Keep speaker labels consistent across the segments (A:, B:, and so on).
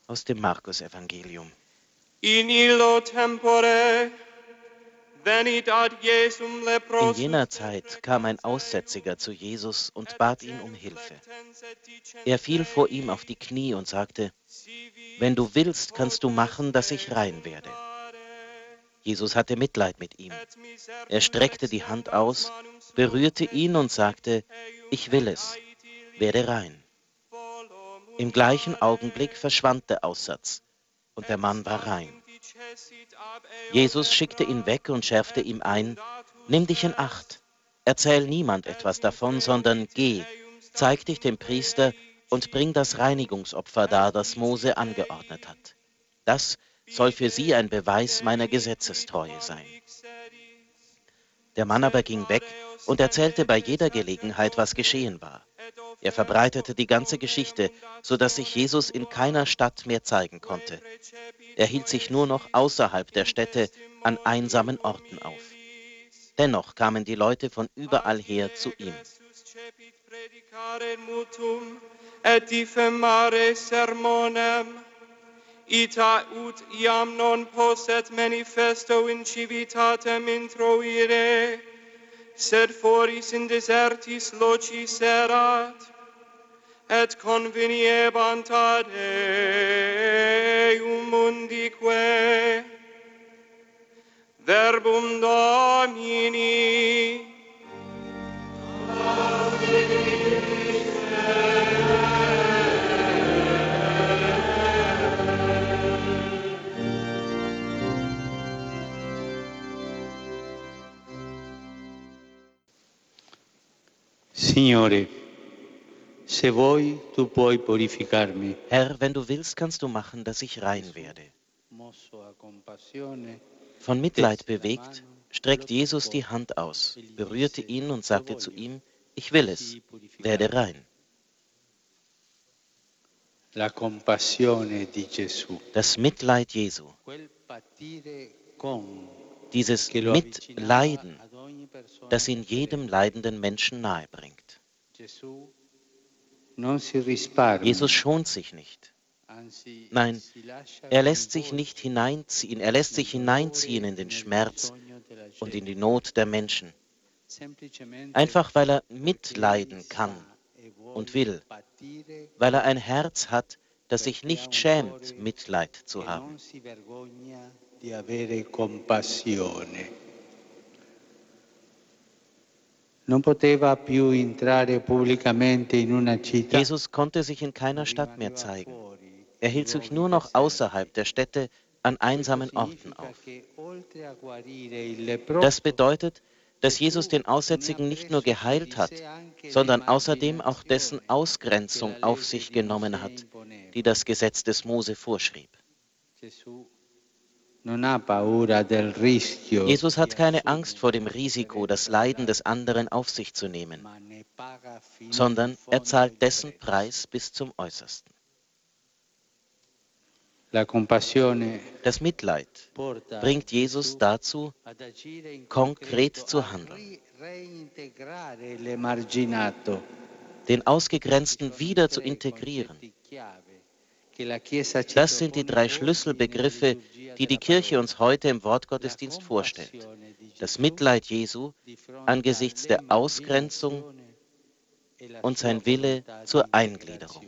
A: Aus dem Markus-Evangelium.
B: In illo tempore venit ad Jesum
A: In
B: leprosus.
A: jener Zeit kam ein Aussätziger zu Jesus und bat ihn um Hilfe. Er fiel vor ihm auf die Knie und sagte: Wenn du willst, kannst du machen, dass ich rein werde. Jesus hatte Mitleid mit ihm. Er streckte die Hand aus, berührte ihn und sagte: Ich will es, werde rein. Im gleichen Augenblick verschwand der Aussatz und der Mann war rein. Jesus schickte ihn weg und schärfte ihm ein: Nimm dich in Acht, erzähl niemand etwas davon, sondern geh, zeig dich dem Priester und bring das Reinigungsopfer dar, das Mose angeordnet hat. Das soll für sie ein Beweis meiner Gesetzestreue sein. Der Mann aber ging weg und erzählte bei jeder Gelegenheit, was geschehen war. Er verbreitete die ganze Geschichte, so dass sich Jesus in keiner Stadt mehr zeigen konnte. Er hielt sich nur noch außerhalb der Städte an einsamen Orten auf. Dennoch kamen die Leute von überall her zu ihm.
B: Et diffamare sermonem, ita ut iam non posset manifesto in civitatem introire, sed foris in desertis locis erat, et conveniebant ad eum mundique. Verbum Domini.
C: Signore, se vuoi, tu puoi purificarmi.
A: Herr, wenn du willst, kannst du machen, dass ich rein werde. Von Mitleid bewegt, streckt Jesus die Hand aus, berührte ihn und sagte zu ihm: Ich will es, werde rein.
C: La compassione di Gesù.
A: Das Mitleid Jesu, dieses Mitleiden, das ihn jedem leidenden Menschen nahebringt. Jesus schont sich nicht. Nein, er lässt sich nicht hineinziehen, er lässt sich hineinziehen in den Schmerz und in die Not der Menschen. Einfach weil er mitleiden kann und will, weil er ein Herz hat, das sich nicht schämt, Mitleid zu haben. Jesus konnte sich in keiner Stadt mehr zeigen. Er hielt sich nur noch außerhalb der Städte an einsamen Orten auf. Das bedeutet, dass Jesus den Aussätzigen nicht nur geheilt hat, sondern außerdem auch dessen Ausgrenzung auf sich genommen hat, die das Gesetz des Mose vorschrieb. Jesus hat keine Angst vor dem Risiko, das Leiden des anderen auf sich zu nehmen, sondern er zahlt dessen Preis bis zum Äußersten. Das Mitleid bringt Jesus dazu, konkret zu handeln, den Ausgegrenzten wieder zu integrieren. Das sind die 3 Schlüsselbegriffe, die die Kirche uns heute im Wortgottesdienst vorstellt. Das Mitleid Jesu angesichts der Ausgrenzung und sein Wille zur Eingliederung.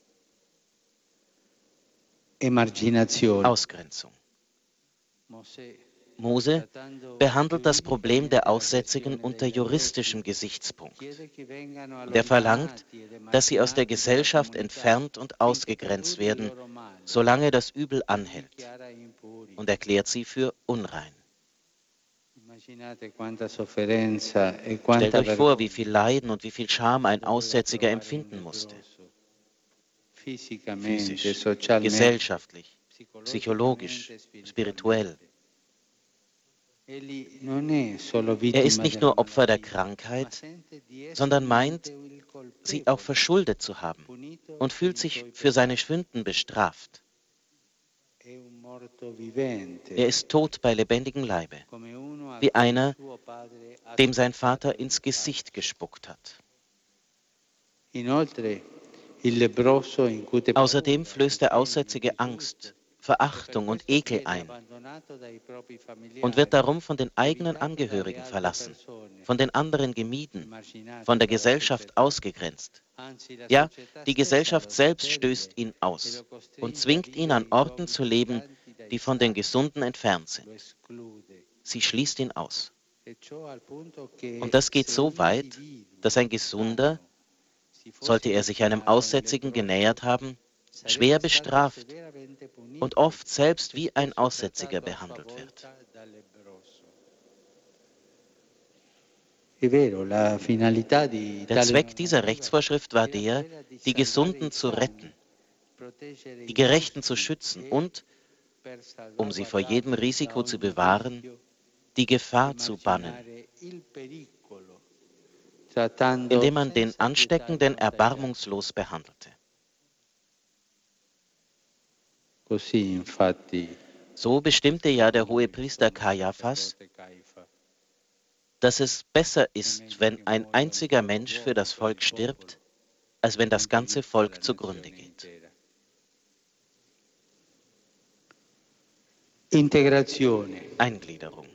A: Ausgrenzung. Mose behandelt das Problem der Aussätzigen unter juristischem Gesichtspunkt. Und er verlangt, dass sie aus der Gesellschaft entfernt und ausgegrenzt werden, solange das Übel anhält, und erklärt sie für unrein. Stellt euch vor, wie viel Leiden und wie viel Scham ein Aussätziger empfinden musste. Physisch, gesellschaftlich, psychologisch, spirituell. Er ist nicht nur Opfer der Krankheit, sondern meint, sie auch verschuldet zu haben und fühlt sich für seine Sünden bestraft. Er ist tot bei lebendigem Leibe, wie einer, dem sein Vater ins Gesicht gespuckt hat.
C: Il leproso incute
A: Außerdem flößt der Aussätzige Angst, Verachtung und Ekel ein und wird darum von den eigenen Angehörigen verlassen, von den anderen gemieden, von der Gesellschaft ausgegrenzt. Ja, die Gesellschaft selbst stößt ihn aus und zwingt ihn an Orten zu leben, die von den Gesunden entfernt sind. Sie schließt ihn aus. Und das geht so weit, dass ein Gesunder, sollte er sich einem Aussätzigen genähert haben, schwer bestraft und oft selbst wie ein Aussätziger behandelt wird. Der Zweck dieser Rechtsvorschrift war der, die Gesunden zu retten, die Gerechten zu schützen und, um sie vor jedem Risiko zu bewahren, die Gefahr zu bannen, indem man den Ansteckenden erbarmungslos behandelte. So bestimmte ja der Hohepriester Kaiaphas, dass es besser ist, wenn ein einziger Mensch für das Volk stirbt, als wenn das ganze Volk zugrunde geht. Eingliederung.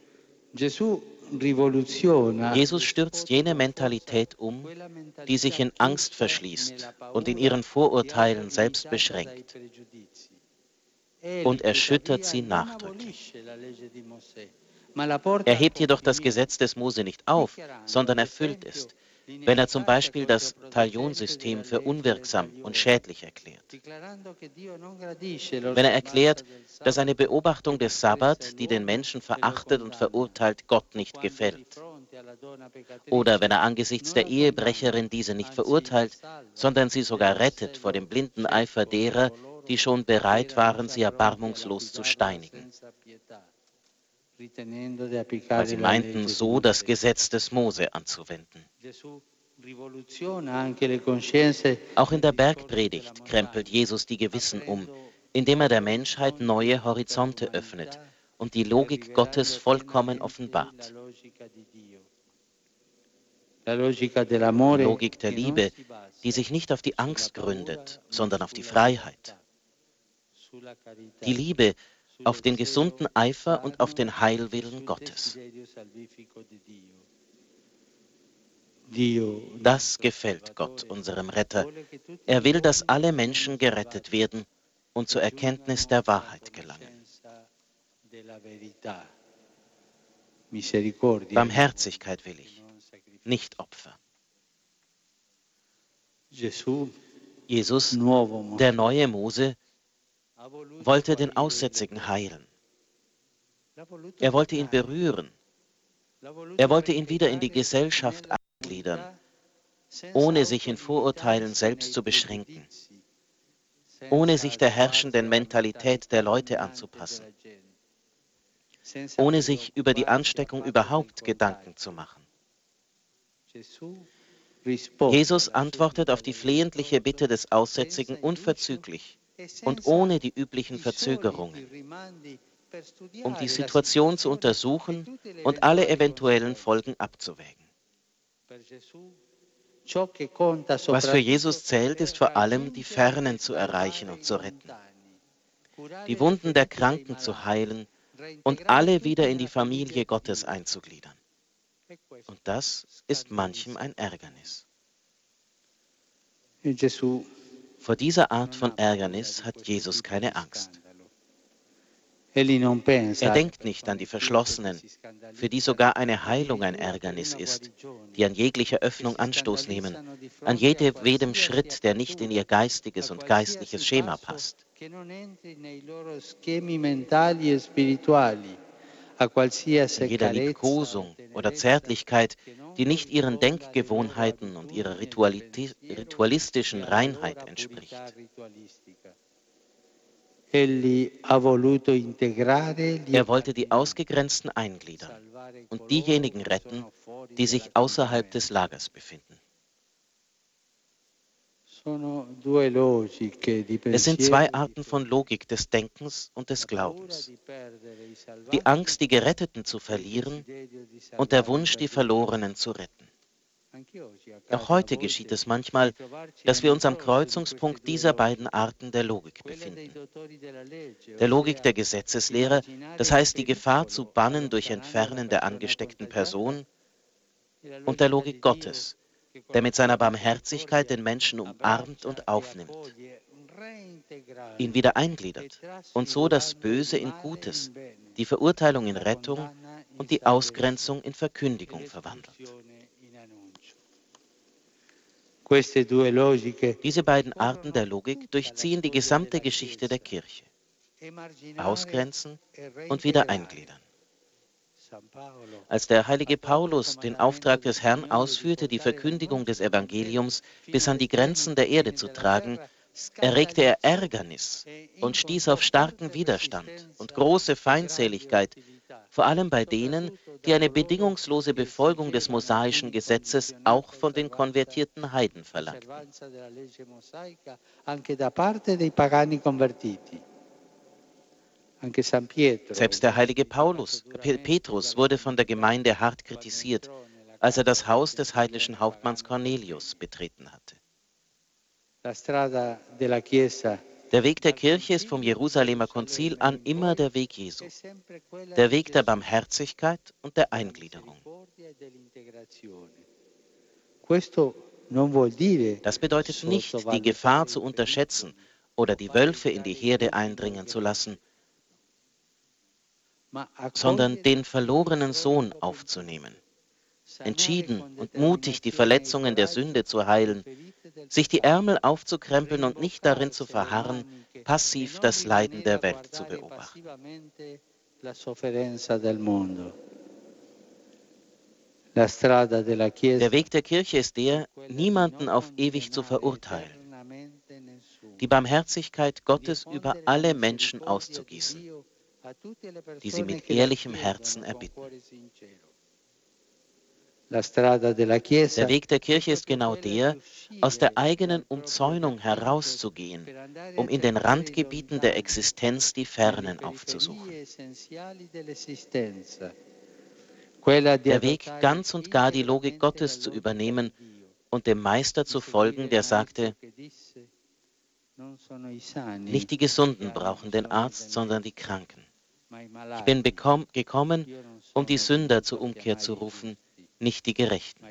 A: Jesus stürzt jene Mentalität um, die sich in Angst verschließt und in ihren Vorurteilen selbst beschränkt, und erschüttert sie nachdrücklich. Er hebt jedoch das Gesetz des Mose nicht auf, sondern erfüllt es, wenn er zum Beispiel das Talionsystem für unwirksam und schädlich erklärt. Wenn er erklärt, dass eine Beobachtung des Sabbat, die den Menschen verachtet und verurteilt, Gott nicht gefällt. Oder wenn er angesichts der Ehebrecherin diese nicht verurteilt, sondern sie sogar rettet vor dem blinden Eifer derer, die schon bereit waren, sie erbarmungslos zu steinigen, weil sie meinten, so das Gesetz des Mose anzuwenden. Auch in der Bergpredigt krempelt Jesus die Gewissen um, indem er der Menschheit neue Horizonte öffnet und die Logik Gottes vollkommen offenbart. Die Logik der Liebe, die sich nicht auf die Angst gründet, sondern auf die Freiheit. Die Liebe auf den gesunden Eifer und auf den Heilwillen Gottes. Das gefällt Gott, unserem Retter. Er will, dass alle Menschen gerettet werden und zur Erkenntnis der Wahrheit gelangen. Barmherzigkeit will ich, nicht Opfer. Jesus, der neue Mose, wollte den Aussätzigen heilen. Er wollte ihn berühren. Er wollte ihn wieder in die Gesellschaft eingliedern, ohne sich in Vorurteilen selbst zu beschränken, ohne sich der herrschenden Mentalität der Leute anzupassen, ohne sich über die Ansteckung überhaupt Gedanken zu machen. Jesus antwortet auf die flehentliche Bitte des Aussätzigen unverzüglich und ohne die üblichen Verzögerungen, um die Situation zu untersuchen und alle eventuellen Folgen abzuwägen. Was für Jesus zählt, ist vor allem, die Fernen zu erreichen und zu retten, die Wunden der Kranken zu heilen und alle wieder in die Familie Gottes einzugliedern. Und das ist manchem ein Ärgernis. Vor dieser Art von Ärgernis hat Jesus keine Angst. Er denkt nicht an die Verschlossenen, für die sogar eine Heilung ein Ärgernis ist, die an jeglicher Öffnung Anstoß nehmen, an jedem Schritt, der nicht in ihr geistiges und geistliches Schema passt. In jeder Liebkosung oder Zärtlichkeit, die nicht ihren Denkgewohnheiten und ihrer ritualistischen Reinheit entspricht. Er wollte die Ausgegrenzten eingliedern und diejenigen retten, die sich außerhalb des Lagers befinden. Es sind zwei Arten von Logik des Denkens und des Glaubens. Die Angst, die Geretteten zu verlieren, und der Wunsch, die Verlorenen zu retten. Auch heute geschieht es manchmal, dass wir uns am Kreuzungspunkt dieser beiden Arten der Logik befinden. Der Logik der Gesetzeslehrer, das heißt die Gefahr zu bannen durch Entfernen der angesteckten Person, und der Logik Gottes, der mit seiner Barmherzigkeit den Menschen umarmt und aufnimmt, ihn wieder eingliedert und so das Böse in Gutes, die Verurteilung in Rettung und die Ausgrenzung in Verkündigung verwandelt. Diese beiden Arten der Logik durchziehen die gesamte Geschichte der Kirche. Ausgrenzen und wieder eingliedern. Als der heilige Paulus den Auftrag des Herrn ausführte, die Verkündigung des Evangeliums bis an die Grenzen der Erde zu tragen, erregte er Ärgernis und stieß auf starken Widerstand und große Feindseligkeit, vor allem bei denen, die eine bedingungslose Befolgung des mosaischen Gesetzes auch von den konvertierten Heiden verlangten. Selbst der heilige Petrus wurde von der Gemeinde hart kritisiert, als er das Haus des heidnischen Hauptmanns Cornelius betreten hatte. Der Weg der Kirche ist vom Jerusalemer Konzil an immer der Weg Jesu, der Weg der Barmherzigkeit und der Eingliederung. Das bedeutet nicht, die Gefahr zu unterschätzen oder die Wölfe in die Herde eindringen zu lassen, sondern den verlorenen Sohn aufzunehmen, entschieden und mutig die Verletzungen der Sünde zu heilen, sich die Ärmel aufzukrempeln und nicht darin zu verharren, passiv das Leiden der Welt zu beobachten. Der Weg der Kirche ist der, niemanden auf ewig zu verurteilen, die Barmherzigkeit Gottes über alle Menschen auszugießen, die sie mit ehrlichem Herzen erbitten. Der Weg der Kirche ist genau der, aus der eigenen Umzäunung herauszugehen, um in den Randgebieten der Existenz die Fernen aufzusuchen. Der Weg, ganz und gar die Logik Gottes zu übernehmen und dem Meister zu folgen, der sagte, nicht die Gesunden brauchen den Arzt, sondern die Kranken. Ich bin gekommen, um die Sünder zur Umkehr zu rufen, nicht die Gerechten.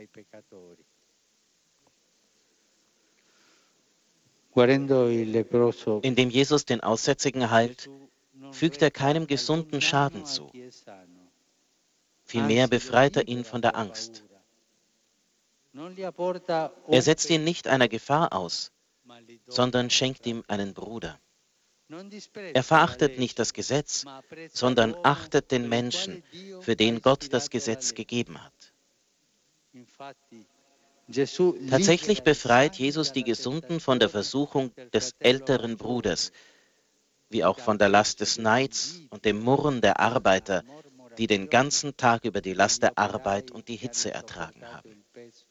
A: Indem Jesus den Aussätzigen heilt, fügt er keinem Gesunden Schaden zu. Vielmehr befreit er ihn von der Angst. Er setzt ihn nicht einer Gefahr aus, sondern schenkt ihm einen Bruder. Er verachtet nicht das Gesetz, sondern achtet den Menschen, für den Gott das Gesetz gegeben hat. Tatsächlich befreit Jesus die Gesunden von der Versuchung des älteren Bruders, wie auch von der Last des Neids und dem Murren der Arbeiter, die den ganzen Tag über die Last der Arbeit und die Hitze ertragen haben.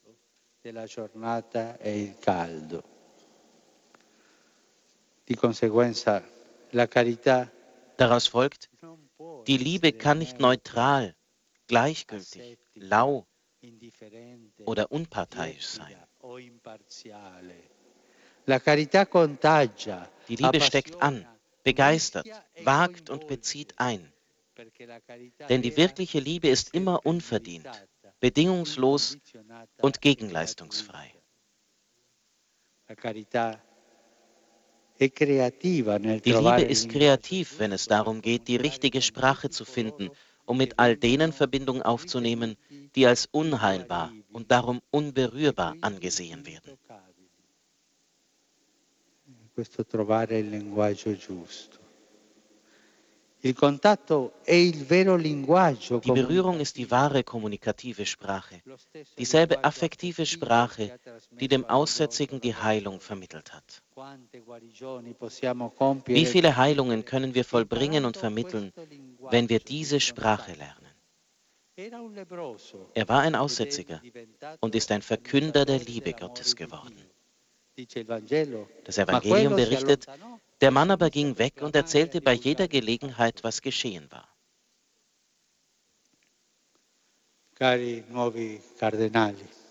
A: Daraus folgt, die Liebe kann nicht neutral, gleichgültig, lau oder unparteiisch sein. Die Liebe steckt an, begeistert, wagt und bezieht ein. Denn die wirkliche Liebe ist immer unverdient, bedingungslos und gegenleistungsfrei. Die Liebe ist kreativ, wenn es darum geht, die richtige Sprache zu finden, um mit all denen Verbindung aufzunehmen, die als unheilbar und darum unberührbar angesehen werden. Die Berührung ist die wahre kommunikative Sprache, dieselbe affektive Sprache, die dem Aussätzigen die Heilung vermittelt hat. Wie viele Heilungen können wir vollbringen und vermitteln, wenn wir diese Sprache lernen? Er war ein Aussätziger und ist ein Verkünder der Liebe Gottes geworden. Das Evangelium berichtet, der Mann aber ging weg und erzählte bei jeder Gelegenheit, was geschehen war.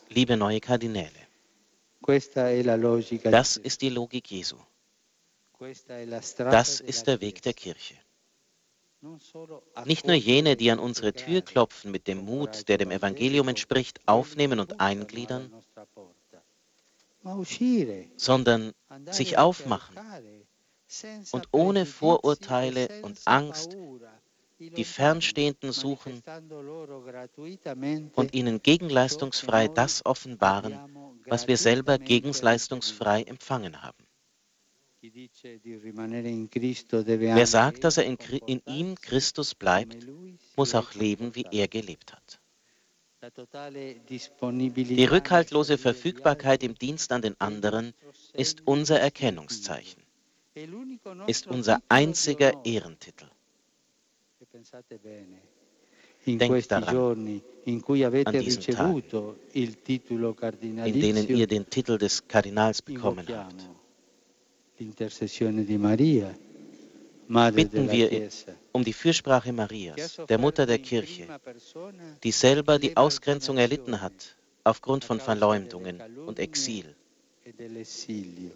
A: Liebe neue Kardinäle,
C: questa è la logica
A: das
C: di
A: ist die Logik Jesu.
C: questa è la strada
A: Das
C: della
A: ist der Weg der
C: Chiesa.
A: Kirche.
C: Non solo
A: Nicht nur jene, die an
C: accogliere,
A: unsere Tür
C: integrare
A: klopfen mit dem
C: con
A: Mut,
C: coraggio
A: der dem Evangelium
C: evangelico
A: entspricht,
C: quelli
A: aufnehmen
C: che
A: und
C: bussano alla
A: eingliedern,
C: nostra porta, ma uscire,
A: sondern
C: andare
A: sich
C: a
A: aufmachen
C: chiacchierare senza
A: und ohne
C: pregiudizi e
A: Vorurteile und
C: senza
A: Angst
C: paura, i
A: die
C: lontani,
A: Fernstehenden suchen
C: manifestando loro gratuitamente
A: und ihnen
C: ciò che
A: gegenleistungsfrei
C: noi
A: das offenbaren,
C: abbiamo
A: was wir selber
C: gratuitamente
A: gegensleistungsfrei
C: ricevuto.
A: empfangen haben.
C: Chi dice di rimanere in Cristo deve
A: Wer
C: anche
A: sagt, dass er
C: egli
A: in ihm
C: comportarsi
A: Christus
C: come
A: bleibt,
C: Lui si
A: muss
C: è
A: auch leben, wie er
C: comportato.
A: gelebt hat.
C: La totale
A: Die
C: disponibilità nel
A: rückhaltlose
C: servire gli
A: Verfügbarkeit
C: altri
A: im Dienst an den
C: è il
A: anderen
C: nostro
A: ist
C: segno
A: unser
C: distintivo,
A: Erkennungszeichen,
C: è l'unico
A: ist
C: nostro
A: unser
C: titolo di
A: einziger
C: onore.
A: Ehrentitel.
C: E pensate bene, in
A: Denkt
C: questi
A: daran,
C: giorni in cui
A: an
C: avete
A: diesen Tagen,
C: ricevuto il titolo
A: in denen
C: cardinalizio,
A: ihr den Titel des Kardinals bekommen habt.
C: invochiamo l'intercessione di Maria, Madre
A: Bitten
C: della
A: wir
C: Chiesa,
A: um die Fürsprache
C: che ha
A: Marias, der Mutter
C: sofferto
A: der
C: in
A: Kirche,
C: prima persona
A: die selber die Ausgrenzung erlitten
C: l'emarginazione
A: hat aufgrund
C: a
A: von
C: causa delle
A: Verleumdungen und
C: calunnie
A: Exil.
C: e dell'esilio,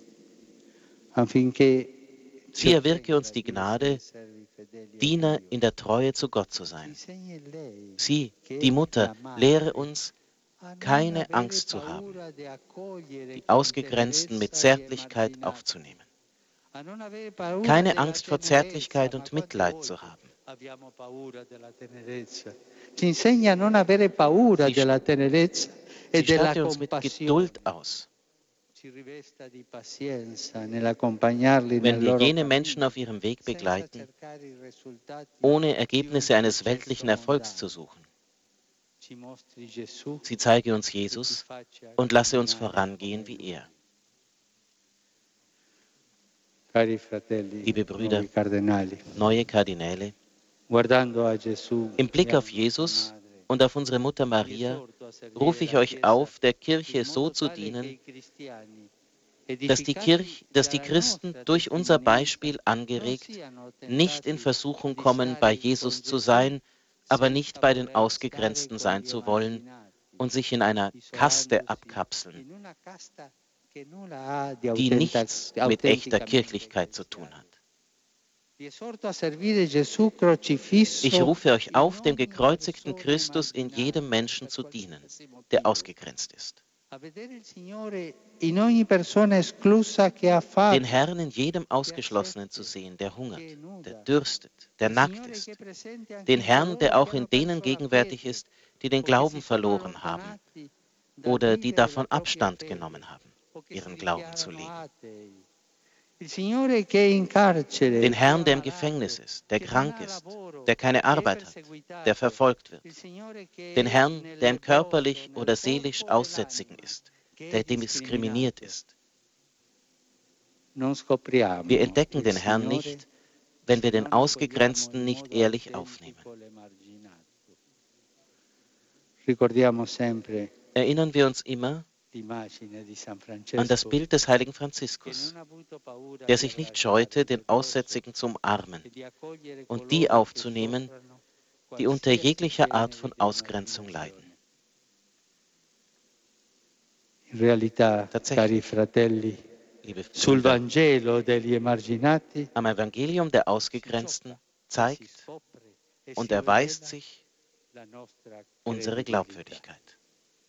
C: affinché ci
A: Sie erwirke uns
C: ottenga
A: die
C: di essere
A: Gnade,
C: servi fedeli a
A: Diener
C: Dio.
A: in der Treue zu Gott zu
C: Ci
A: sein.
C: insegni lei,
A: Sie,
C: che
A: die
C: è
A: Mutter,
C: la
A: lehre
C: madre,
A: uns,
C: a non
A: keine
C: avere
A: Angst zu haben,
C: paura di accogliere
A: die
C: con
A: Ausgegrenzten mit
C: tenerezza gli
A: Zärtlichkeit
C: emarginati,
A: aufzunehmen.
C: a non avere paura
A: Keine
C: della
A: Angst vor
C: tenerezza.
A: Zärtlichkeit
C: Ma
A: und
C: quante
A: Mitleid zu
C: volte
A: haben.
C: abbiamo paura della tenerezza? Ci insegna a non avere paura
A: Sie,
C: della tenerezza e
A: sie
C: della
A: statte uns mit
C: compassione.
A: Geduld aus.
C: Ci rivesta di pazienza nell'accompagnarli
A: Wenn
C: nel
A: wir
C: loro
A: jene Menschen
C: cammino,
A: auf ihrem Weg
C: senza
A: begleiten,
C: cercare i risultati
A: ohne
C: di
A: Ergebnisse
C: un
A: eines
C: processo
A: weltlichen Erfolgs zu
C: mondano.
A: suchen.
C: Ci mostri Gesù
A: Sie zeige uns
C: e ci
A: Jesus
C: faccia
A: und lasse uns
C: camminare
A: vorangehen
C: come
A: wie
C: Lui.
A: er.
C: Cari fratelli,
A: Liebe Brüder,
C: nuovi cardinali,
A: neue Kardinäle,
C: guardando a Gesù
A: im
C: e
A: Blick
C: a
A: auf
C: nostra
A: Jesus
C: madre,
A: und auf unsere Mutter
C: vi
A: Maria
C: esorto a servire
A: rufe ich
C: la
A: euch
C: Chiesa
A: auf, der
C: in
A: Kirche so
C: modo
A: zu
C: tale che
A: dienen,
C: i cristiani,
A: dass
C: edificati
A: die
C: dalla
A: Christen
C: nostra
A: durch unser
C: testimonianza,
A: Beispiel
C: non
A: angeregt
C: siano
A: nicht in
C: tentati
A: Versuchung
C: di
A: kommen, bei
C: stare
A: Jesus
C: con
A: zu
C: Gesù
A: sein, aber nicht
C: senza
A: bei den
C: voler stare
A: Ausgegrenzten
C: con
A: sein
C: gli
A: zu wollen
C: emarginati,
A: und sich in einer Kaste
C: isolandosi
A: abkapseln,
C: in una casta che nulla ha di
A: die nichts mit echter
C: autenticamente
A: Kirchlichkeit zu tun
C: cristiano.
A: hat.
C: Vi esorto a servire Gesù
A: Ich
C: crocifisso
A: rufe euch
C: in
A: auf, dem
C: ogni
A: gekreuzigten
C: persona
A: Christus in jedem
C: emarginata,
A: Menschen
C: per
A: zu dienen,
C: qualsiasi
A: der
C: motivo.
A: ausgegrenzt ist.
C: A vedere il Signore in ogni persona esclusa che ha
A: Den
C: fame,
A: Herrn in jedem
C: che ha
A: Ausgeschlossenen zu
C: sete,
A: sehen, der
C: che
A: hungert,
C: è
A: der
C: nuda.
A: dürstet, der
C: Il
A: nackt
C: Signore che
A: ist.
C: è presente anche
A: Den
C: in
A: Herrn, der
C: coloro
A: auch
C: che
A: in
C: hanno
A: denen
C: perso la
A: gegenwärtig
C: fede
A: ist, die den
C: o che
A: Glauben
C: si sono
A: verloren haben
C: allontanati dal
A: oder die
C: vivere la
A: davon
C: propria
A: Abstand
C: fede
A: genommen haben,
C: o che si
A: ihren Glauben zu
C: dichiarano
A: leben.
C: atei. Il Signore che è in carcere,
A: Den
C: che è
A: Herrn, der im
C: ammalato,
A: Gefängnis ist, der
C: che non
A: krank
C: ha
A: ist,
C: lavoro,
A: der keine
C: che è
A: Arbeit hat, der
C: perseguitato.
A: verfolgt wird.
C: Il Signore che
A: Den
C: è
A: Herrn, der
C: nel
A: im körperlich
C: leproso,
A: oder
C: nel
A: seelisch
C: corpo e
A: Aussätzigen
C: nell'anima,
A: ist,
C: che
A: der
C: è
A: diskriminiert
C: discriminato.
A: ist.
C: Non
A: Wir
C: scopriamo
A: entdecken
C: il
A: den Herrn
C: Signore
A: nicht, wenn wir
C: se
A: den
C: non accogliamo
A: Ausgegrenzten
C: in
A: nicht
C: modo
A: ehrlich aufnehmen.
C: autentico l'emarginato. Ricordiamo sempre
A: Erinnern wir uns immer
C: l'immagine di San
A: an das
C: Francesco
A: Bild des heiligen
C: che
A: Franziskus,
C: non ha avuto paura
A: der
C: di
A: sich nicht
C: abbracciare
A: scheute,
C: il
A: den
C: leproso
A: Aussätzigen zu umarmen
C: e di accogliere
A: und die
C: coloro che
A: aufzunehmen,
C: soffrono
A: die unter
C: qualsiasi
A: jeglicher Art
C: genere
A: von
C: di
A: Ausgrenzung leiden.
C: emarginazione. In realtà, cari
A: Tatsächlich,
C: fratelli,
A: liebe
C: sul
A: Brüder,
C: Vangelo degli emarginati
A: am Evangelium der
C: si
A: Ausgegrenzten
C: gioca, si
A: zeigt
C: scopre e
A: und
C: si
A: erweist
C: rivela
A: sich
C: la nostra
A: unsere
C: credibilità.
A: Glaubwürdigkeit.